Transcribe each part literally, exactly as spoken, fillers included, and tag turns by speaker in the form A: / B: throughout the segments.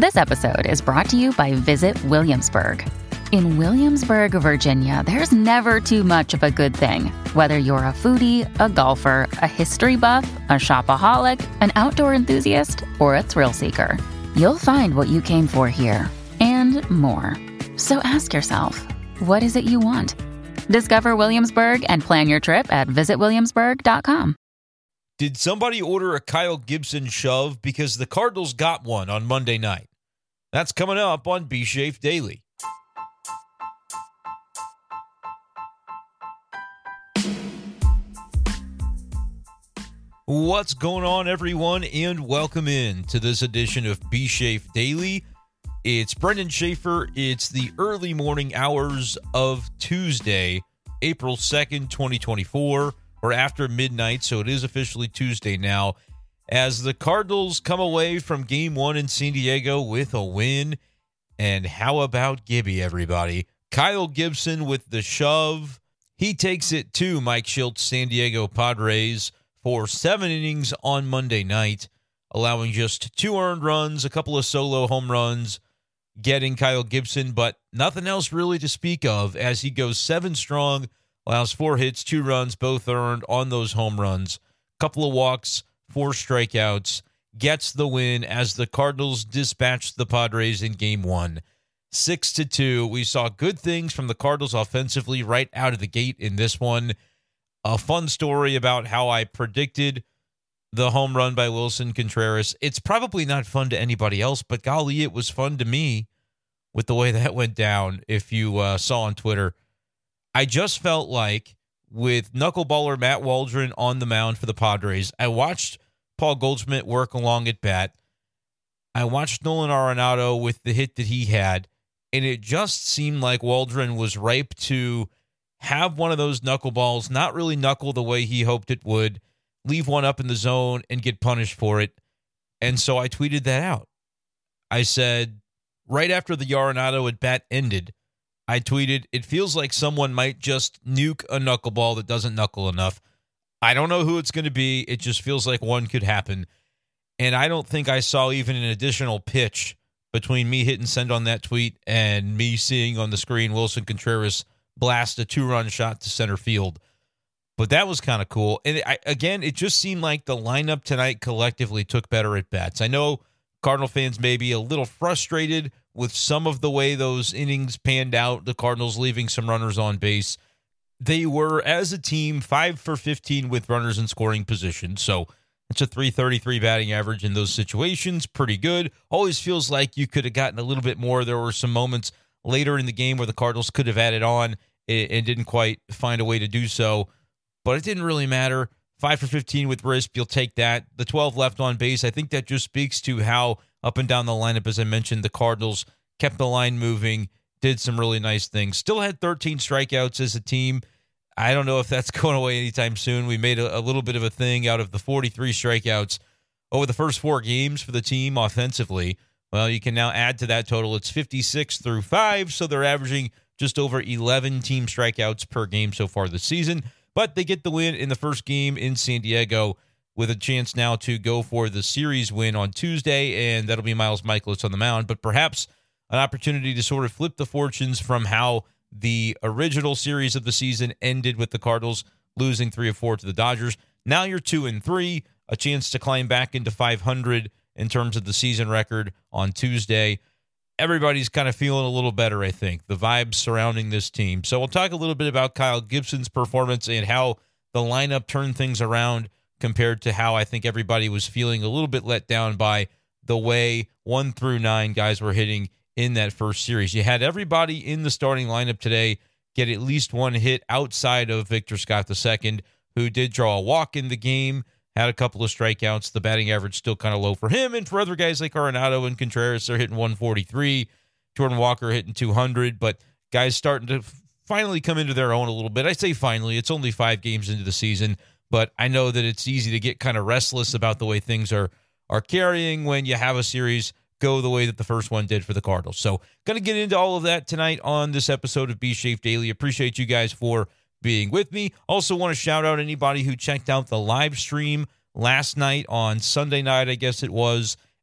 A: This episode is brought to you by Visit Williamsburg. In Williamsburg, Virginia, there's never too much of a good thing. Whether you're a foodie, a golfer, a history buff, a shopaholic, an outdoor enthusiast, or a thrill seeker, you'll find what you came for here and more. So ask yourself, what is it you want? Discover Williamsburg and plan your trip at visit williamsburg dot com.
B: Did somebody order a Kyle Gibson shove? Because the Cardinals got one on Monday night. That's coming up on B-Shape Daily. What's going on, everyone, and welcome in to this edition of B-Shape Daily. It's Brendan Schaefer. It's the early morning hours of Tuesday, April second, twenty twenty-four, or after midnight, so it is officially Tuesday now, as the Cardinals come away from Game one in San Diego with a win. And how about Gibby, everybody? Kyle Gibson with the shove. He takes it to Mike Shilt's San Diego Padres for seven innings on Monday night, allowing just two earned runs, a couple of solo home runs, getting Kyle Gibson, but nothing else really to speak of as he goes seven strong, allows four hits, two runs, both earned on those home runs, couple of walks, four strikeouts, gets the win as the Cardinals dispatched the Padres in game one. Six to two. We saw good things from the Cardinals offensively right out of the gate in this one. A fun story about how I predicted the home run by Wilson Contreras. It's probably not fun to anybody else, but golly, it was fun to me with the way that went down. If you uh, saw on Twitter, I just felt like with knuckleballer Matt Waldron on the mound for the Padres, I watched Paul Goldschmidt work along at bat. I watched Nolan Arenado with the hit that he had, and it just seemed like Waldron was ripe to have one of those knuckleballs, not really knuckle the way he hoped it would, leave one up in the zone and get punished for it. And so I tweeted that out. I said, right after the Arenado at bat ended, I tweeted, it feels like someone might just nuke a knuckleball that doesn't knuckle enough. I don't know who it's going to be. It just feels like one could happen. And I don't think I saw even an additional pitch between me hitting send on that tweet and me seeing on the screen Wilson Contreras blast a two-run shot to center field. But that was kind of cool. And I, again, it just seemed like the lineup tonight collectively took better at bats. I know Cardinal fans may be a little frustrated with some of the way those innings panned out, the Cardinals leaving some runners on base. They were, as a team, five for fifteen with runners in scoring position. So it's a three thirty-three batting average in those situations. Pretty good. Always feels like you could have gotten a little bit more. There were some moments later in the game where the Cardinals could have added on and didn't quite find a way to do so. But it didn't really matter. five for fifteen with R I S P, you'll take that. The twelve left on base, I think that just speaks to how up and down the lineup, as I mentioned, the Cardinals kept the line moving, did some really nice things. Still had thirteen strikeouts as a team. I don't know if that's going away anytime soon. We made a, a little bit of a thing out of the forty-three strikeouts over the first four games for the team offensively. Well, you can now add to that total. It's fifty-six through five, so they're averaging just over eleven team strikeouts per game so far this season. But they get the win in the first game in San Diego with a chance now to go for the series win on Tuesday, and that'll be Miles Mikolas on the mound. But perhaps an opportunity to sort of flip the fortunes from how the original series of the season ended with the Cardinals losing three of four to the Dodgers. Now you're two and three, a chance to climb back into five hundred in terms of the season record on Tuesday. Everybody's kind of feeling a little better, I think, the vibes surrounding this team. So we'll talk a little bit about Kyle Gibson's performance and how the lineup turned things around compared to how I think everybody was feeling a little bit let down by the way one through nine guys were hitting in that first series. You had everybody in the starting lineup today get at least one hit outside of Victor Scott the second, who did draw a walk in the game, had a couple of strikeouts. The batting average still kind of low for him, and for other guys like Arenado and Contreras, they're hitting one forty-three. Jordan Walker hitting two hundred, but guys starting to finally come into their own a little bit. I say finally, it's only five games into the season, but I know that it's easy to get kind of restless about the way things are are carrying when you have a series go the way that the first one did for the Cardinals. So going to get into all of that tonight on this episode of B-Shape Daily. Appreciate you guys for being with me. Also want to shout out anybody who checked out the live stream last night on Sunday night, I guess it was,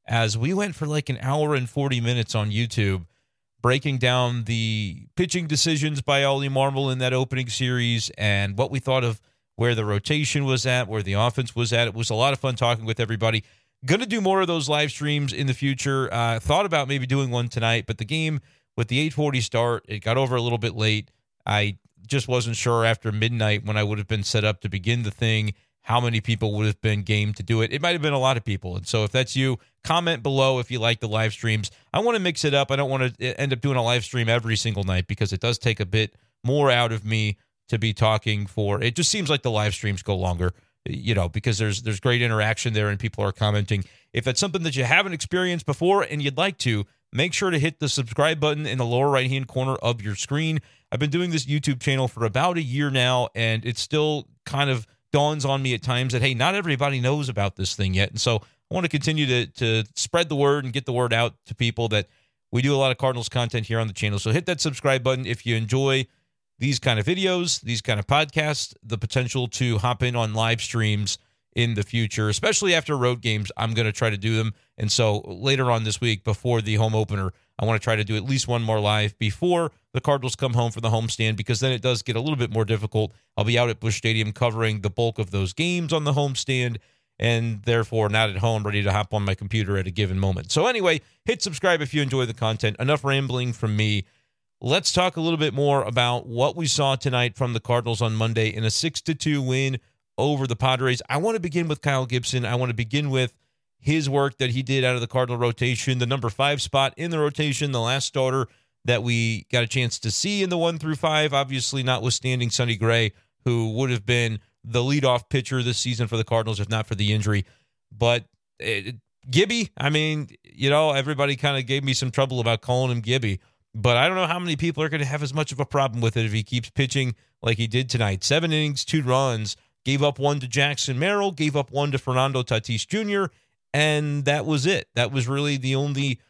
B: as we went for like an hour and forty minutes on YouTube breaking down the pitching decisions by Ollie Marmol in that opening series and what we thought of where the rotation was at, where the offense was at. It was a lot of fun talking with everybody. Going to do more of those live streams in the future. Uh, thought about maybe doing one tonight, but the game with the eight forty start, it got over a little bit late. I just wasn't sure after midnight when I would have been set up to begin the thing how many people would have been game to do it. It might have been a lot of people. And so if that's you, comment below if you like the live streams. I want to mix it up. I don't want to end up doing a live stream every single night because it does take a bit more out of me to be talking for. It just seems like the live streams go longer, you know, because there's there's great interaction there and people are commenting. If that's something that you haven't experienced before and you'd like to, make sure to hit the subscribe button in the lower right-hand corner of your screen. I've been doing this YouTube channel for about a year now, and it still kind of dawns on me at times that, hey, not everybody knows about this thing yet. And so I want to continue to, to spread the word and get the word out to people that we do a lot of Cardinals content here on the channel. So hit that subscribe button if you enjoy these kind of videos, these kind of podcasts, the potential to hop in on live streams in the future, especially after road games. I'm going to try to do them. And so later on this week, before the home opener, I want to try to do at least one more live before the Cardinals come home for the homestand, because then it does get a little bit more difficult. I'll be out at Busch Stadium covering the bulk of those games on the homestand, and therefore not at home ready to hop on my computer at a given moment. So anyway, hit subscribe if you enjoy the content. Enough rambling from me. Let's talk a little bit more about what we saw tonight from the Cardinals on Monday in a six to two win over the Padres. I want to begin with Kyle Gibson. I want to begin with his work that he did out of the Cardinal rotation, the number five spot in the rotation, the last starter that we got a chance to see in the one through five, obviously notwithstanding Sonny Gray, who would have been the leadoff pitcher this season for the Cardinals if not for the injury. But it, Gibby, I mean, you know, everybody kind of gave me some trouble about calling him Gibby, but I don't know how many people are going to have as much of a problem with it if he keeps pitching like he did tonight. Seven innings, two runs, gave up one to Jackson Merrill, gave up one to Fernando Tatis Junior, and that was it. That was really the only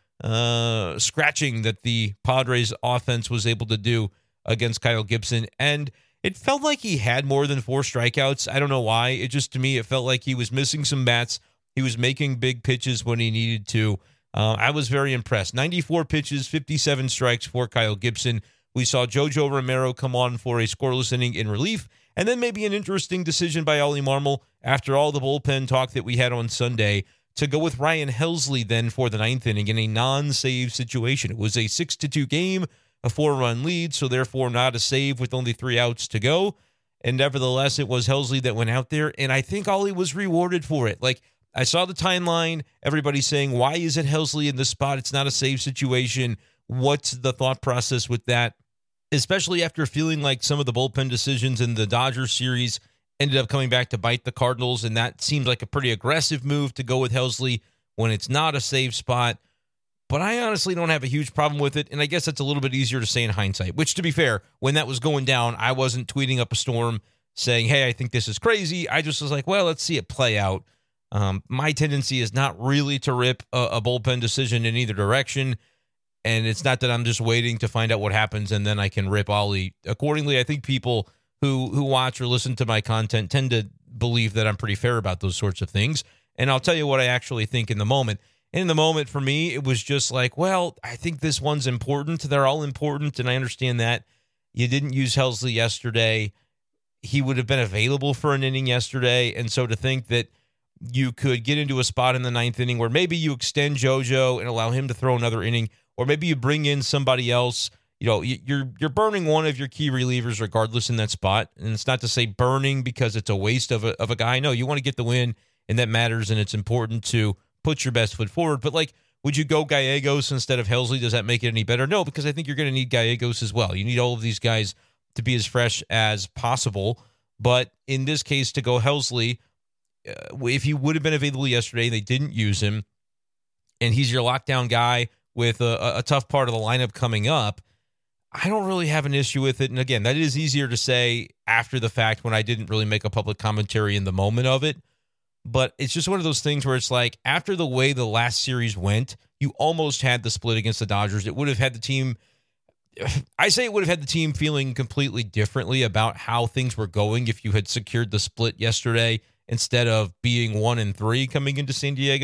B: uh, scratching that the Padres offense was able to do against Kyle Gibson. And it felt like he had more than four strikeouts. I don't know why. It just, to me, it felt like he was missing some bats. He was making big pitches when he needed to. Uh, I was very impressed. ninety-four pitches, fifty-seven strikes for Kyle Gibson. We saw Jojo Romero come on for a scoreless inning in relief. And then maybe an interesting decision by Ollie Marmol after all the bullpen talk that we had on Sunday to go with Ryan Helsley then for the ninth inning in a non-save situation. It was a six to two game, a four-run lead, so therefore not a save with only three outs to go. And nevertheless, it was Helsley that went out there, and I think Ollie was rewarded for it. Like, I saw the timeline, everybody saying, why is it Helsley in this spot? It's not a save situation. What's the thought process with that? Especially after feeling like some of the bullpen decisions in the Dodgers series ended up coming back to bite the Cardinals, and that seemed like a pretty aggressive move to go with Helsley when it's not a save spot. But I honestly don't have a huge problem with it, and I guess that's a little bit easier to say in hindsight, which, to be fair, when that was going down, I wasn't tweeting up a storm saying, hey, I think this is crazy. I just was like, well, let's see it play out. Um, my tendency is not really to rip a, a bullpen decision in either direction, and it's not that I'm just waiting to find out what happens and then I can rip Ollie accordingly. I think people who who watch or listen to my content tend to believe that I'm pretty fair about those sorts of things, and I'll tell you what I actually think in the moment. In the moment, for me, it was just like, well, I think this one's important. They're all important, and I understand that. You didn't use Helsley yesterday. He would have been available for an inning yesterday, and so to think that you could get into a spot in the ninth inning where maybe you extend JoJo and allow him to throw another inning, or maybe you bring in somebody else. You know, you're you're burning one of your key relievers regardless in that spot, and it's not to say burning because it's a waste of a, of a guy. No, you want to get the win, and that matters, and it's important to put your best foot forward. But, like, would you go Gallegos instead of Helsley? Does that make it any better? No, because I think you're going to need Gallegos as well. You need all of these guys to be as fresh as possible. But in this case, to go Helsley, uh, if he would have been available yesterday, they didn't use him, and he's your lockdown guy with a, a tough part of the lineup coming up, I don't really have an issue with it. And again, that is easier to say after the fact when I didn't really make a public commentary in the moment of it. But it's just one of those things where it's like, after the way the last series went, you almost had the split against the Dodgers. It would have had the team, I say it would have had the team feeling completely differently about how things were going if you had secured the split yesterday instead of being one and three coming into San Diego.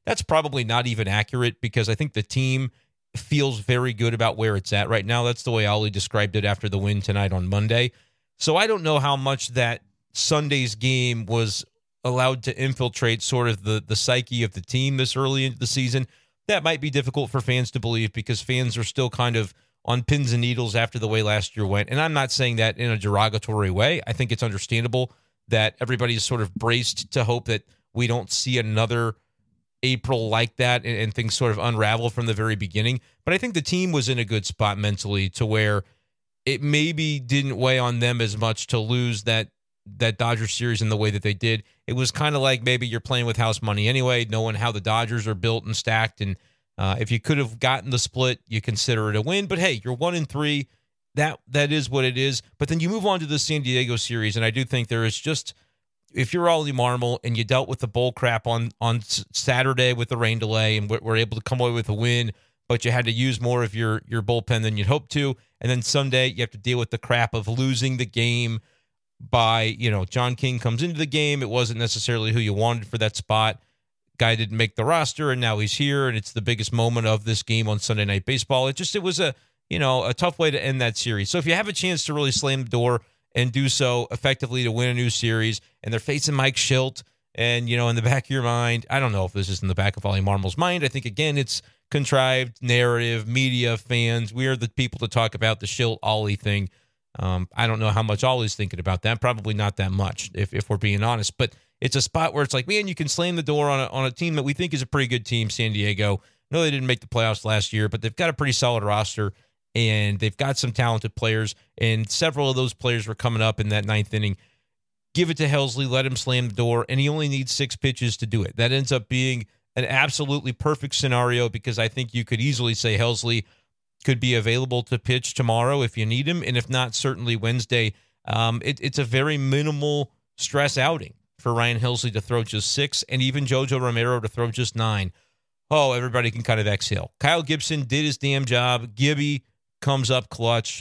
B: That's probably not even accurate because I think the team feels very good about where it's at right now. That's the way Ollie described it after the win tonight on Monday. So I don't know how much that Sunday's game was allowed to infiltrate sort of the, the psyche of the team this early into the season. That might be difficult for fans to believe because fans are still kind of on pins and needles after the way last year went. And I'm not saying that in a derogatory way. I think it's understandable that everybody's sort of braced to hope that we don't see another April like that and, and things sort of unravel from the very beginning. But I think the team was in a good spot mentally to where it maybe didn't weigh on them as much to lose that that Dodgers series in the way that they did. It was kind of like maybe you're playing with house money anyway, knowing how the Dodgers are built and stacked. And uh, if you could have gotten the split, you consider it a win. But hey, you're one and three. That that is what it is. But then you move on to the San Diego series, and I do think there is just, if you're Ollie Marmol and you dealt with the bull crap on on Saturday with the rain delay and were able to come away with a win, but you had to use more of your your bullpen than you'd hoped to, and then Sunday you have to deal with the crap of losing the game by, you know, John King comes into the game. It wasn't necessarily who you wanted for that spot. Guy didn't make the roster, and now he's here, and it's the biggest moment of this game on Sunday Night Baseball. It just, it was a, you know, a tough way to end that series. So if you have a chance to really slam the door and do so effectively to win a new series, and they're facing Mike Shildt, and, you know, in the back of your mind, I don't know if this is in the back of Ollie Marmol's mind. I think, again, it's contrived narrative, media, fans. We are the people to talk about the Shildt-Ollie thing. Um, I don't know how much Ollie's thinking about that. Probably not that much, if if we're being honest. But it's a spot where it's like, man, you can slam the door on a, on a team that we think is a pretty good team, San Diego. No, they didn't make the playoffs last year, but they've got a pretty solid roster, and they've got some talented players, and several of those players were coming up in that ninth inning. Give it to Helsley, let him slam the door, and he only needs six pitches to do it. That ends up being an absolutely perfect scenario because I think you could easily say Helsley could be available to pitch tomorrow if you need him, and if not, certainly Wednesday. Um, it, it's a very minimal stress outing for Ryan Helsley to throw just six, and even Jojo Romero to throw just nine. Oh, everybody can kind of exhale. Kyle Gibson did his damn job. Gibby comes up clutch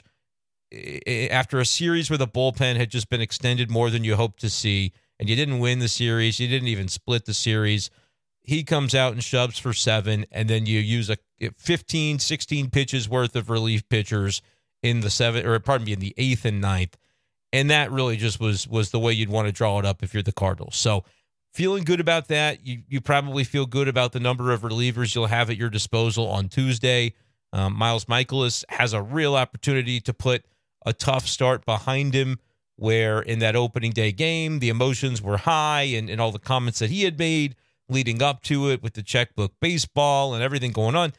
B: after a series where the bullpen had just been extended more than you hoped to see, and you didn't win the series. You didn't even split the series. He comes out and shoves for seven, and then you use a fifteen, sixteen pitches worth of relief pitchers in the seventh, or pardon me, in the eighth and ninth. And that really just was was the way you'd want to draw it up if you're the Cardinals. So feeling good about that. You you probably feel good about the number of relievers you'll have at your disposal on Tuesday. Um, Miles Mikolas has a real opportunity to put a tough start behind him, where in that opening day game, the emotions were high, and, and all the comments that he had made leading up to it with the checkbook baseball and everything going on.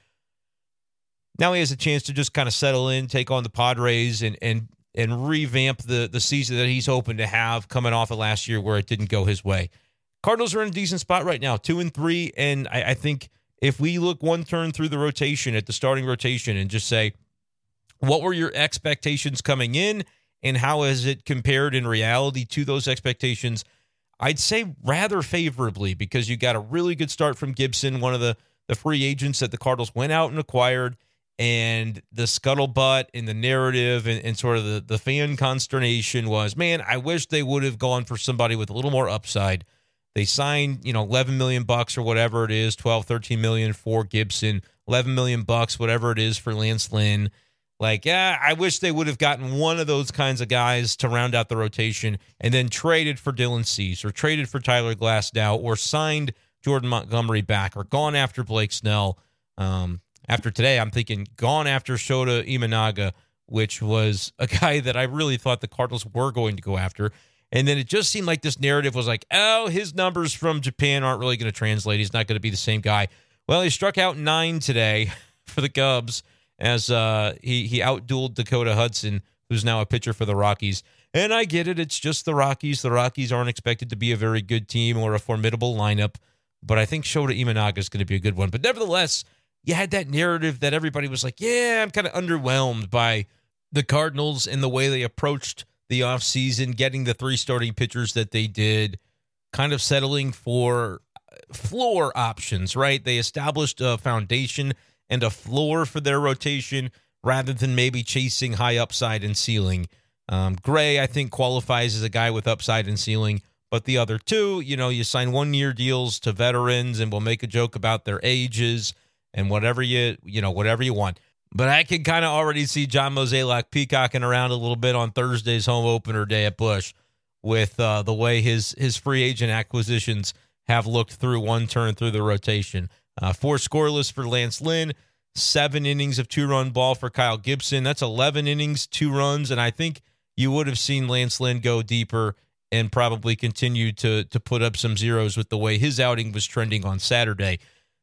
B: Now he has a chance to just kind of settle in, take on the Padres, and and and revamp the, the season that he's hoping to have coming off of last year where it didn't go his way. Cardinals are in a decent spot right now, two and three, and I, I think if we look one turn through the rotation at the starting rotation and just say, what were your expectations coming in, and how has it compared in reality to those expectations? I'd say rather favorably, because you got a really good start from Gibson, one of the, the free agents that the Cardinals went out and acquired, and the scuttlebutt and the narrative and, and sort of the, the fan consternation was, man, I wish they would have gone for somebody with a little more upside. They signed, you know, eleven million bucks or whatever it is, twelve, thirteen million for Gibson, eleven million bucks, whatever it is for Lance Lynn. Like, yeah, I wish they would have gotten one of those kinds of guys to round out the rotation and then traded for Dylan Cease or traded for Tyler Glasnow or signed Jordan Montgomery back or gone after Blake Snell. Um, after today, I'm thinking gone after Shota Imanaga, which was a guy that I really thought the Cardinals were going to go after. And then it just seemed like this narrative was like, oh, his numbers from Japan aren't really going to translate. He's not going to be the same guy. Well, he struck out nine today for the Cubs, as uh, he, he outdueled Dakota Hudson, who's now a pitcher for the Rockies. And I get it. It's just the Rockies. The Rockies aren't expected to be a very good team or a formidable lineup, but I think Shota Imanaga is going to be a good one. But nevertheless, you had that narrative that everybody was like, yeah, I'm kind of underwhelmed by the Cardinals and the way they approached the offseason, getting the three starting pitchers that they did, kind of settling for floor options, right? They established a foundation and a floor for their rotation rather than maybe chasing high upside and ceiling. Um, Gray, I think, qualifies as a guy with upside and ceiling, But the other two, you know, you sign one-year deals to veterans, and we'll make a joke about their ages and whatever you, you know, whatever you want. But I can kind of already see John Mozeliak peacocking around a little bit on Thursday's home opener day at Busch with uh, the way his his free agent acquisitions have looked through one turn through the rotation. Uh, four scoreless for Lance Lynn, seven innings of two-run ball for Kyle Gibson. That's eleven innings, two runs, and I think you would have seen Lance Lynn go deeper and probably continue to to put up some zeros with the way his outing was trending on Saturday.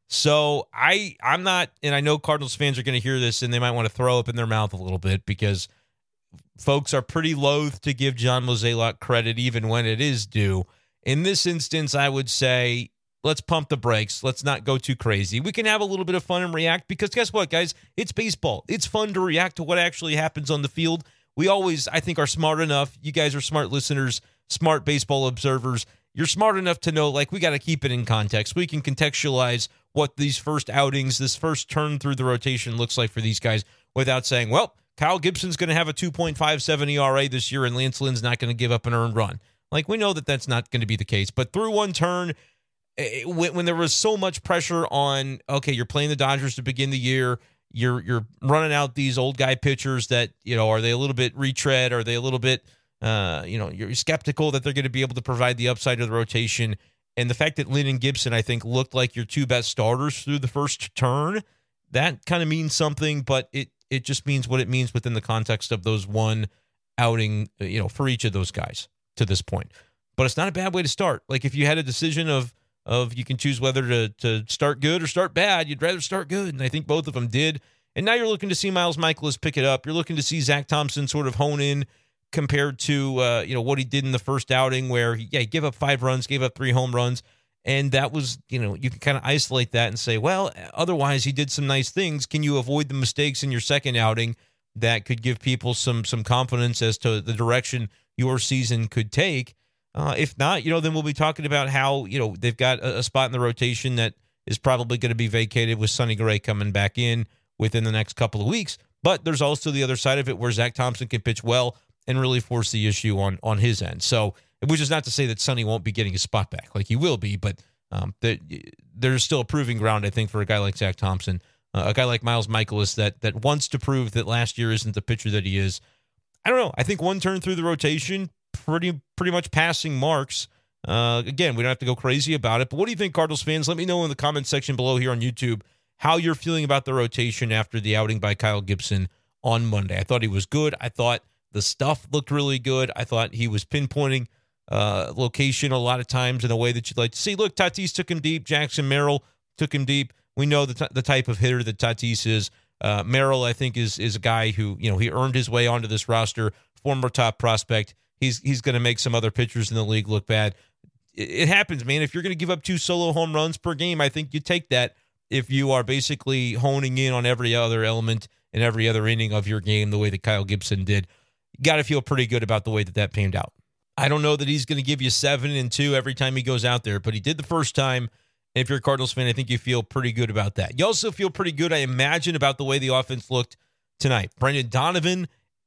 B: So I, I'm not, and I know Cardinals fans are going to hear this and they might want to throw up in their mouth a little bit because folks are pretty loath to give John Mozeliak credit even when it is due. In this instance, I would say, let's pump the brakes. Let's not go too crazy. We can have a little bit of fun and react because guess what, guys? It's baseball. It's fun to react to what actually happens on the field. We always, I think, are smart enough. You guys are smart listeners, smart baseball observers. You're smart enough to know, like, we got to keep it in context. We can contextualize what these first outings, this first turn through the rotation looks like for these guys without saying, well, Kyle Gibson's going to have a two point five seven E R A this year and Lance Lynn's not going to give up an earned run. Like, we know that that's not going to be the case. But through one turn, it, when, when there was so much pressure on, okay, you're playing the Dodgers to begin the year, you're you're running out these old guy pitchers that, you know, are they a little bit retread? Are they a little bit, uh, you know, you're skeptical that they're going to be able to provide the upside of the rotation. And the fact that Lynn and Gibson, I think, looked like your two best starters through the first turn, that kind of means something, but it it just means what it means within the context of those one outing, you know, for each of those guys to this point. But it's not a bad way to start. Like, if you had a decision of of you can choose whether to to start good or start bad, you'd rather start good. And I think both of them did. And now you're looking to see Miles Mikolas pick it up. You're looking to see Zach Thompson sort of hone in compared to uh, you know what he did in the first outing where he, yeah, he gave up five runs, gave up three home runs. And that was, you know, you can kind of isolate that and say, well, otherwise he did some nice things. Can you avoid the mistakes in your second outing that could give people some some confidence as to the direction your season could take? Uh, if not, you know, then we'll be talking about how, you know, they've got a, a spot in the rotation that is probably going to be vacated with Sonny Gray coming back in within the next couple of weeks. But there's also the other side of it where Zach Thompson can pitch well and really force the issue on on his end. So, which is not to say that Sonny won't be getting his spot back. Like, he will be, but um, there, there's still a proving ground, I think, for a guy like Zach Thompson, uh, a guy like Miles Mikolas that that wants to prove that last year isn't the pitcher that he is. I don't know. I think one turn through the rotation, pretty pretty much passing marks. Uh, again, we don't have to go crazy about it, but what do you think, Cardinals fans? Let me know in the comment section below here on YouTube how you're feeling about the rotation after the outing by Kyle Gibson on Monday. I thought he was good. I thought the stuff looked really good. I thought he was pinpointing uh, location a lot of times in a way that you'd like to see. Look, Tatis took him deep. Jackson Merrill took him deep. We know the, t- the type of hitter that Tatis is. Uh, Merrill, I think, is is a guy who, you know, he earned his way onto this roster, former top prospect. He's he's going to make some other pitchers in the league look bad. It, it happens, man. If you're going to give up two solo home runs per game, I think you take that if you are basically honing in on every other element and every other inning of your game the way that Kyle Gibson did. You got to feel pretty good about the way that that panned out. I don't know that he's going to give you seven and two every time he goes out there, but he did the first time. And if you're a Cardinals fan, I think you feel pretty good about that. You also feel pretty good, I imagine, about the way the offense looked tonight. Brendan Donovan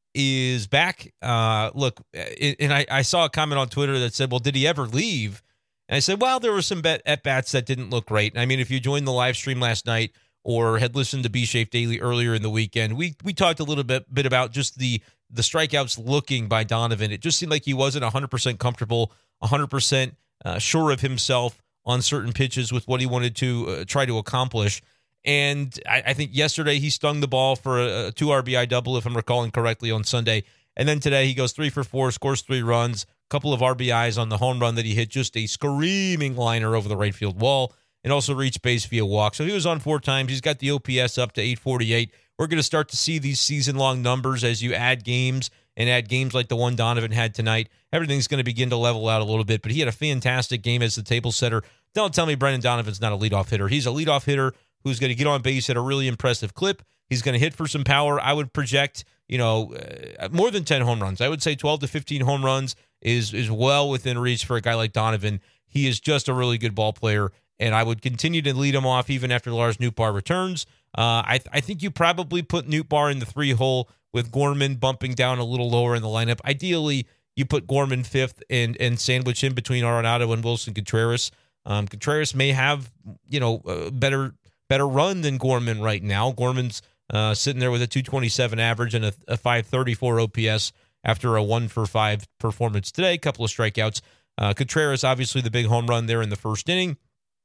B: is back. Uh, look, and I, I saw a comment on Twitter that said, well, did he ever leave? And I said, well, there were some bet- at-bats that didn't look great. I mean, if you joined the live stream last night or had listened to B-Shape Daily earlier in the weekend, we we talked a little bit, bit about just the the strikeouts looking by Donovan. It just seemed like he wasn't one hundred percent comfortable, one hundred percent uh, sure of himself on certain pitches with what he wanted to uh, try to accomplish. And I, I think yesterday he stung the ball for a, a two R B I double, if I'm recalling correctly, on Sunday. And then today he goes three for four, scores three runs, a couple of R B Is on the home run that he hit, just a screaming liner over the right field wall, and also reached base via walk. So he was on four times. He's got the O P S up to eight forty-eight. We're going to start to see these season-long numbers as you add games and add games like the one Donovan had tonight. Everything's going to begin to level out a little bit, but he had a fantastic game as the table setter. Don't tell me Brendan Donovan's not a leadoff hitter. He's a leadoff hitter who's going to get on base at a really impressive clip. He's going to hit for some power. I would project, you know, uh, more than ten home runs. I would say twelve to fifteen home runs is is well within reach for a guy like Donovan. He is just a really good ball player, and I would continue to lead him off even after Lars Nootbaar returns. Uh, I, th- I think you probably put Nootbaar in the three hole with Gorman bumping down a little lower in the lineup. Ideally, you put Gorman fifth and and sandwich him between Arenado and Wilson Contreras. Um, Contreras may have, you know, a better better run than Gorman right now. Gorman's uh, sitting there with a two twenty-seven average and a, a five thirty-four O P S after a one for five performance today. A couple of strikeouts. Uh, Contreras, obviously the big home run there in the first inning.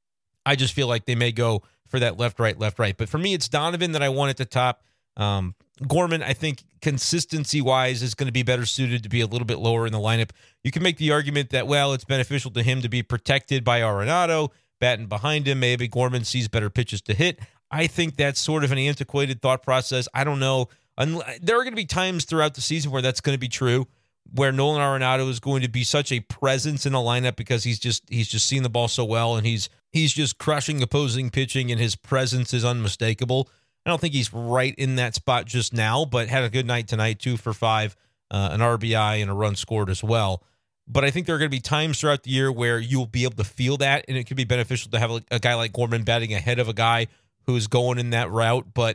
B: I just feel like they may go for that left, right, left, right. But for me, it's Donovan that I want at the top. Um, Gorman, I think consistency-wise is going to be better suited to be a little bit lower in the lineup. You can make the argument that, well, it's beneficial to him to be protected by Arenado, batting behind him. Maybe Gorman sees better pitches to hit. I think that's sort of an antiquated thought process. I don't know. There are going to be times throughout the season where that's going to be true, where Nolan Arenado is going to be such a presence in the lineup because he's just he's just seeing the ball so well, and he's he's just crushing opposing pitching, and his presence is unmistakable. I don't think he's right in that spot just now, but had a good night tonight, two for five, uh, an R B I, and a run scored as well. But I think there are going to be times throughout the year where you'll be able to feel that, and it could be beneficial to have a, a guy like Gorman batting ahead of a guy who's going in that route. But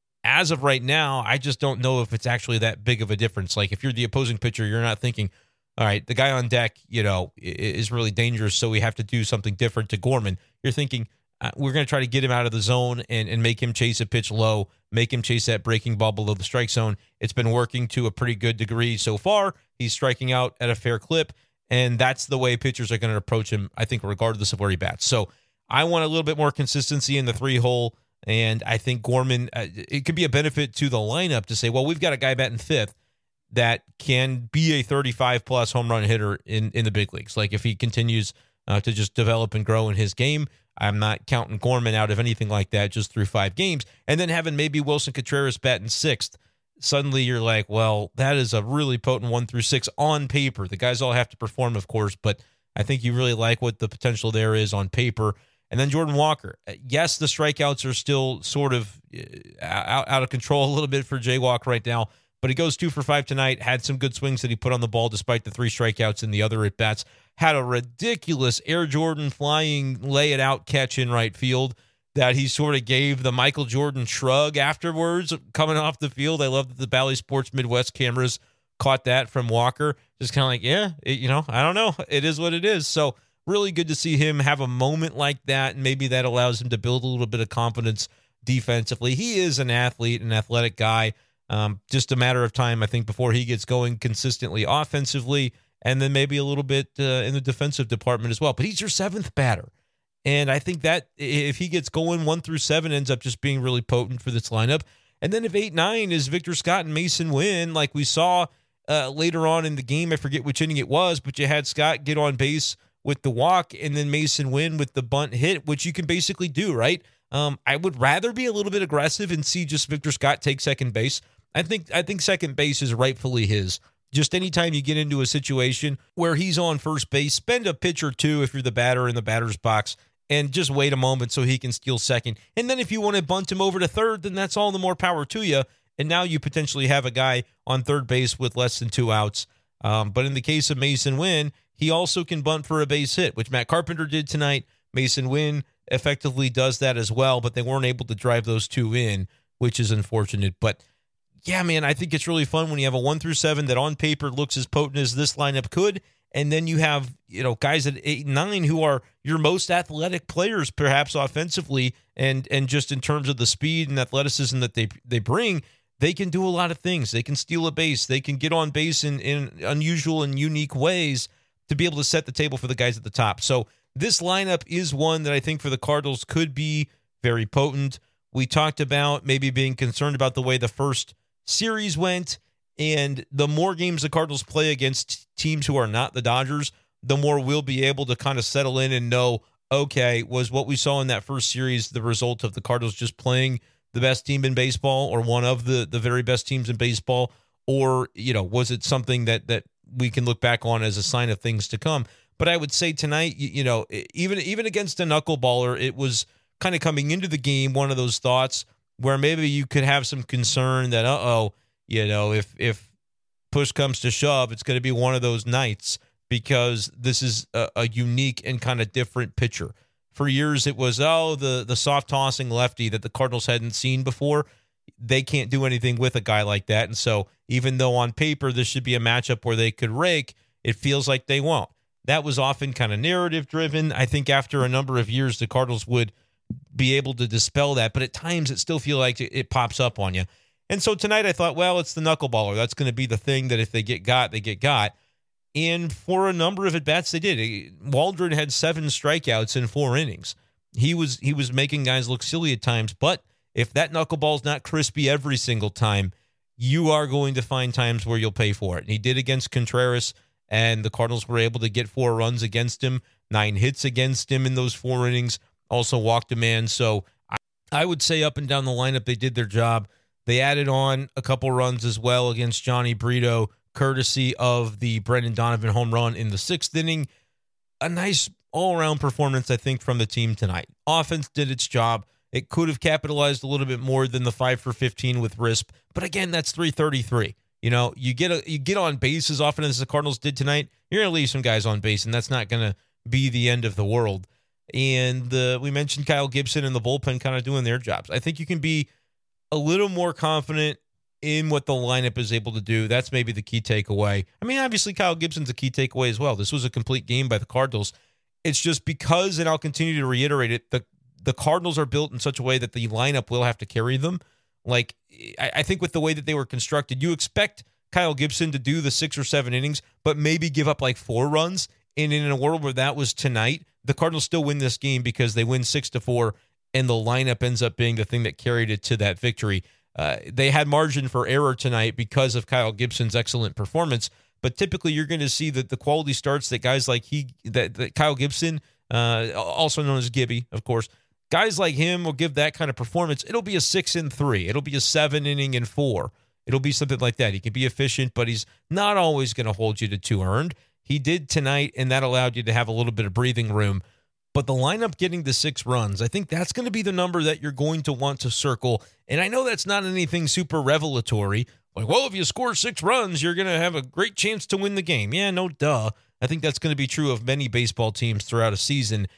B: as of right now, I just don't know if it's actually that big of a difference. Like, if you're the opposing pitcher, you're not thinking, all right, the guy on deck, you know, is really dangerous, so we have to do something different to Gorman. You're thinking, uh, we're going to try to get him out of the zone and, and make him chase a pitch low, make him chase that breaking ball below the strike zone. It's been working to a pretty good degree so far. He's striking out at a fair clip, and that's the way pitchers are going to approach him, I think, regardless of where he bats. So I want a little bit more consistency in the three-hole. And I think Gorman, uh, it could be a benefit to the lineup to say, well, we've got a guy batting fifth that can be a thirty-five plus home run hitter in, in the big leagues. Like, if he continues uh, to just develop and grow in his game, I'm not counting Gorman out of anything like that just through five games. And then having maybe Wilson Contreras batting sixth, suddenly you're like, well, that is a really potent one through six on paper. The guys all have to perform, of course, but I think you really like what the potential there is on paper. And then Jordan Walker. Yes, the strikeouts are still sort of out, out of control a little bit for Jaywalk right now, but he goes two for five tonight, had some good swings that he put on the ball despite the three strikeouts in the other at-bats, had a ridiculous Air Jordan flying lay-it-out catch in right field that he sort of gave the Michael Jordan shrug afterwards coming off the field. I love that the Bally Sports Midwest cameras caught that from Walker. Just kind of like, yeah, it, you know, I don't know. It is what it is. So really good to see him have a moment like that, and maybe that allows him to build a little bit of confidence defensively. He is an athlete, an athletic guy. Um, just a matter of time, I think, before he gets going consistently offensively, and then maybe a little bit uh, in the defensive department as well. But he's your seventh batter. And I think that if he gets going, one through seven ends up just being really potent for this lineup. And then if eight, nine is Victor Scott and Mason Wynn, like we saw uh, later on in the game, I forget which inning it was, but you had Scott get on base with the walk and then Mason Wynn with the bunt hit, which you can basically do, right? Um, I would rather be a little bit aggressive and see just Victor Scott take second base. I think I think second base is rightfully his. Just anytime you get into a situation where he's on first base, spend a pitch or two if you're the batter in the batter's box and just wait a moment so he can steal second. And then if you want to bunt him over to third, then that's all the more power to you. And now you potentially have a guy on third base with less than two outs. Um, but in the case of Mason Wynn, he also can bunt for a base hit, which Matt Carpenter did tonight. Mason Wynn effectively does that as well, but they weren't able to drive those two in, which is unfortunate. But yeah, man, I think it's really fun when you have a one through seven that on paper looks as potent as this lineup could. And then you have, you know, guys at eight and nine who are your most athletic players, perhaps offensively, and and just in terms of the speed and athleticism that they they bring. They can do a lot of things. They can steal a base. They can get on base in, in unusual and unique ways to be able to set the table for the guys at the top. So this lineup is one that I think for the Cardinals could be very potent. We talked about maybe being concerned about the way the first series went, and the more games the Cardinals play against teams who are not the Dodgers, the more we'll be able to kind of settle in and know, okay, was what we saw in that first series the result of the Cardinals just playing the best team in baseball or one of the, the very best teams in baseball, or, you know, was it something that that we can look back on as a sign of things to come? But I would say tonight, you, you know, even even against a knuckleballer, it was kind of coming into the game, one of those thoughts where maybe you could have some concern that, uh-oh, you know, if if push comes to shove, it's going to be one of those nights because this is a, a unique and kind of different pitcher. For years, it was, oh, the the soft-tossing lefty that the Cardinals hadn't seen before. they can't do anything with a guy like that. And so even though on paper this should be a matchup where they could rake, it feels like they won't. That was often kind of narrative driven. I think after a number of years, the Cardinals would be able to dispel that, but at times it still feels like it, it pops up on you. And so tonight I thought, well, it's the knuckleballer. That's going to be the thing that if they get got, they get got. And for a number of at-bats, they did. Waldron had seven strikeouts in four innings. He was he was making guys look silly at times, but if that knuckleball's not crispy every single time, you are going to find times where you'll pay for it. And he did against Contreras, and the Cardinals were able to get four runs against him, nine hits against him in those four innings, also walked a man. So I, I would say up and down the lineup, they did their job. They added on a couple runs as well against Johnny Brito, courtesy of the Brendan Donovan home run in the sixth inning. A nice all-around performance, I think, from the team tonight. Offense did its job. It could have capitalized a little bit more than the five for fifteen with R I S P, but again, that's three thirty-three. You know, you get a, you get on base as often as the Cardinals did tonight, you're going to leave some guys on base, and that's not going to be the end of the world. And uh, we mentioned Kyle Gibson and the bullpen kind of doing their jobs. I think you can be a little more confident in what the lineup is able to do. That's maybe the key takeaway. I mean, obviously, Kyle Gibson's a key takeaway as well. This was a complete game by the Cardinals. It's just because, and I'll continue to reiterate it, the the Cardinals are built in such a way that the lineup will have to carry them. Like, I, I think with the way that they were constructed, you expect Kyle Gibson to do the six or seven innings, but maybe give up like four runs. And in a world where that was tonight, the Cardinals still win this game because they win six to four, and the lineup ends up being the thing that carried it to that victory. Uh, they had margin for error tonight because of Kyle Gibson's excellent performance, but typically you're going to see that the quality starts that guys like he, that, that Kyle Gibson, uh, also known as Gibby, of course, guys like him will give that kind of performance. It'll be a six and three. It'll be a seven inning and four. It'll be something like that. He can be efficient, but he's not always going to hold you to two earned. He did tonight, and that allowed you to have a little bit of breathing room. But the lineup getting the six runs, I think that's going to be the number that you're going to want to circle. And I know that's not anything super revelatory. Like, well, if you score six runs, you're going to have a great chance to win the game. Yeah, no duh. I think that's going to be true of many baseball teams throughout a season.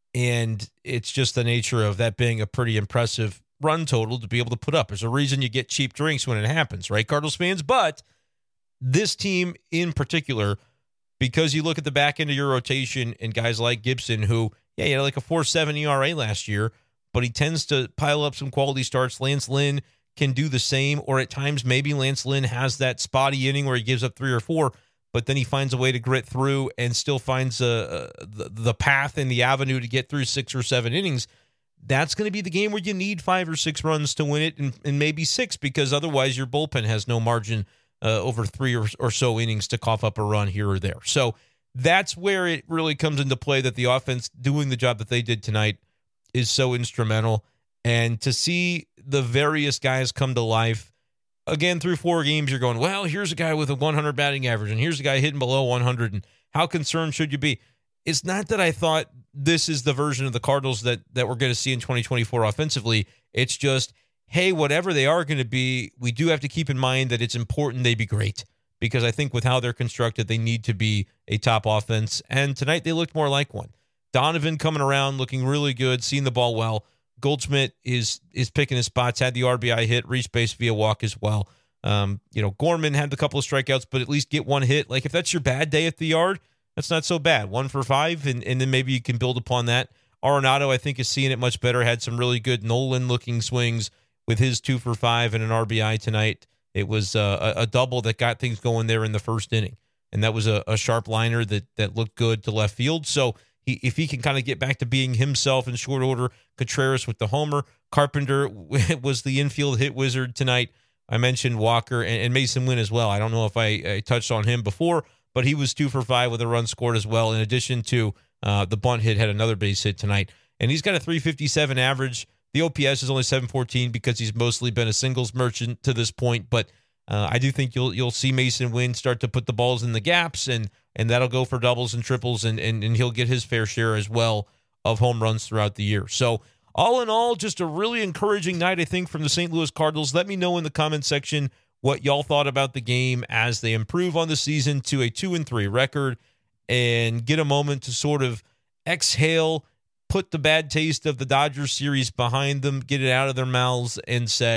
B: And it's just the nature of that being a pretty impressive run total to be able to put up. There's a reason you get cheap drinks when it happens, right, Cardinals fans? But this team in particular, because you look at the back end of your rotation and guys like Gibson, who, yeah, he had like a four point seven E R A last year, but he tends to pile up some quality starts. Lance Lynn can do the same, or at times maybe Lance Lynn has that spotty inning where he gives up three or four, but then he finds a way to grit through and still finds uh, the, the path and the avenue to get through six or seven innings. That's going to be the game where you need five or six runs to win it, and, and maybe six, because otherwise your bullpen has no margin uh, over three or, or so innings to cough up a run here or there. So that's where it really comes into play that the offense doing the job that they did tonight is so instrumental. And to see the various guys come to life, again, through four games, you're going, well, here's a guy with a one hundred batting average, and here's a guy hitting below one hundred, and how concerned should you be? It's not that I thought this is the version of the Cardinals that, that we're going to see in twenty twenty-four offensively. It's just, hey, whatever they are going to be, we do have to keep in mind that it's important they be great, because I think with how they're constructed, they need to be a top offense. And tonight they looked more like one. Donovan coming around, looking really good, seeing the ball well. Goldschmidt is is picking his spots, had the R B I hit, reached base via walk as well. Um, you know, Gorman had a couple of strikeouts, but at least get one hit. Like, if that's your bad day at the yard, that's not so bad. One for five, and, and then maybe you can build upon that. Arenado, I think, is seeing it much better. Had some really good Nolan-looking swings with his two for five and an R B I tonight. It was uh, a, a double that got things going there in the first inning, and that was a, a sharp liner that that looked good to left field. So he, if he can kind of get back to being himself in short order, Contreras with the homer, Carpenter was the infield hit wizard tonight. I mentioned Walker and, and Mason Wynn as well. I don't know if I, I touched on him before, but he was two for five with a run scored as well, in addition to uh, the bunt hit, had another base hit tonight. And he's got a three fifty-seven average. The O P S is only seven fourteen because he's mostly been a singles merchant to this point, but uh, I do think you'll you'll see Mason Wynn start to put the balls in the gaps, and and that'll go for doubles and triples, and, and, and he'll get his fair share as well of home runs throughout the year. So all in all, just a really encouraging night, I think, from the Saint Louis Cardinals. Let me know in the comment section what y'all thought about the game as they improve on the season to a two and three record, and get a moment to sort of exhale, put the bad taste of the Dodgers series behind them, get it out of their mouths, and say,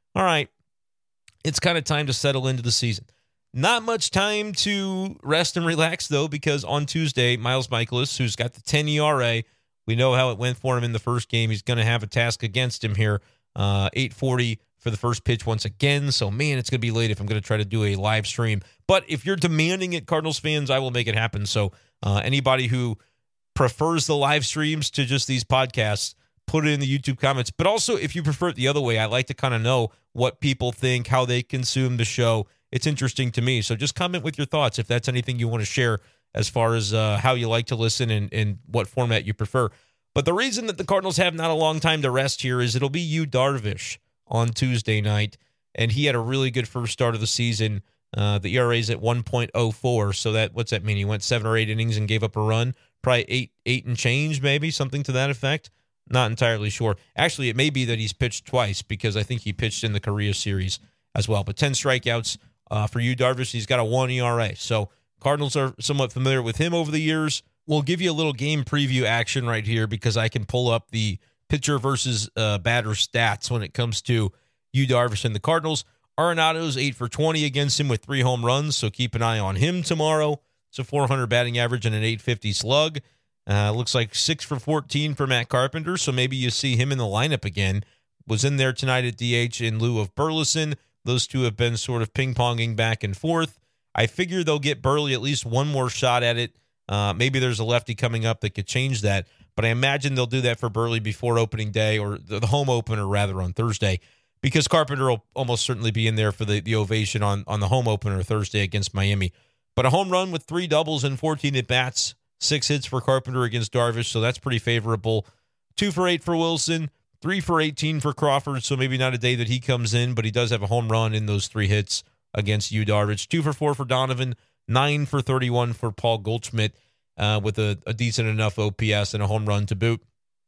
B: all right, it's kind of time to settle into the season. Not much time to rest and relax, though, because on Tuesday, Miles Mikolas, who's got the ten E R A, we know how it went for him in the first game. He's going to have a task against him here. Uh, eight forty for the first pitch once again. So, man, it's going to be late if I'm going to try to do a live stream. But if you're demanding it, Cardinals fans, I will make it happen. So uh, anybody who prefers the live streams to just these podcasts, put it in the YouTube comments. But also, if you prefer it the other way, I like to kind of know what people think, how they consume the show. It's interesting to me. So just comment with your thoughts if that's anything you want to share as far as uh, how you like to listen and, and what format you prefer. But the reason that the Cardinals have not a long time to rest here is it'll be Yu Darvish on Tuesday night, and he had a really good first start of the season. Uh, the E R A is at one point oh four, so that what's that mean? He went seven or eight innings and gave up a run, probably eight, eight and change, maybe something to that effect. Not entirely sure. Actually, it may be that he's pitched twice because I think he pitched in the Korea series as well. But ten strikeouts uh, for Yu Darvish. He's got a one E R A, so Cardinals are somewhat familiar with him over the years. We'll give you a little game preview action right here because I can pull up the pitcher versus uh, batter stats when it comes to Yu Darvish and the Cardinals. Arenado's eight for twenty against him with three home runs, so keep an eye on him tomorrow. It's a four hundred batting average and an eight fifty slug. Uh, looks like six for fourteen for Matt Carpenter, so maybe you see him in the lineup again. Was in there tonight at D H in lieu of Burleson. Those two have been sort of ping-ponging back and forth. I figure they'll get Burley at least one more shot at it. Uh, maybe there's a lefty coming up that could change that, but I imagine they'll do that for Burley before opening day, or the, the home opener, rather, on Thursday, because Carpenter will almost certainly be in there for the, the ovation on, on the home opener Thursday against Miami. But a home run with three doubles and fourteen at-bats, six hits for Carpenter against Darvish, so that's pretty favorable. Two for eight for Wilson, three for eighteen for Crawford, so maybe not a day that he comes in, but he does have a home run in those three hits against Yu Darvish. Two for four for Donovan, nine for thirty-one for Paul Goldschmidt, uh, with a, a decent enough O P S and a home run to boot.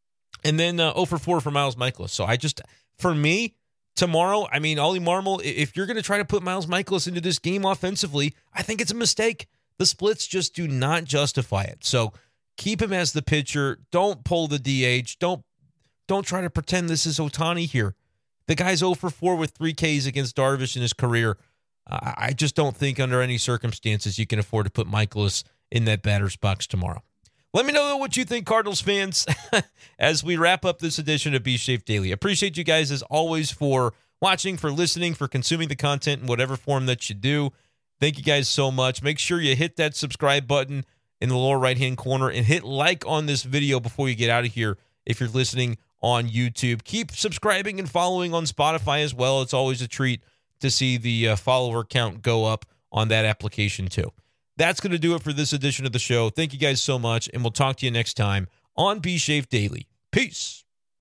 B: And then uh, oh for four for Miles Mikolas. So I just, for me, tomorrow, I mean, Ollie Marmol, if you're going to try to put Miles Mikolas into this game offensively, I think it's a mistake. The splits just do not justify it. So keep him as the pitcher. Don't pull the D H. Don't don't try to pretend this is Ohtani here. The guy's oh for four with three Ks against Darvish in his career. Uh, I just don't think under any circumstances you can afford to put Mikolas in that batter's box tomorrow. Let me know what you think, Cardinals fans, as we wrap up this edition of B-Shape Daily. Appreciate you guys, as always, for watching, for listening, for consuming the content in whatever form that you do. Thank you guys so much. Make sure you hit that subscribe button in the lower right-hand corner and hit like on this video before you get out of here if you're listening on YouTube. Keep subscribing and following on Spotify as well. It's always a treat to see the uh, follower count go up on that application too. That's going to do it for this edition of the show. Thank you guys so much, and we'll talk to you next time on B-Shape Daily. Peace.